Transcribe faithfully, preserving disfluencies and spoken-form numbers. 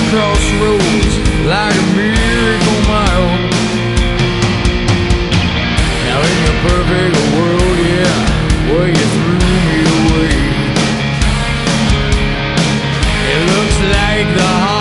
crossroads like a miracle mile. Now in your perfect world, yeah, well you threw me away. It looks like the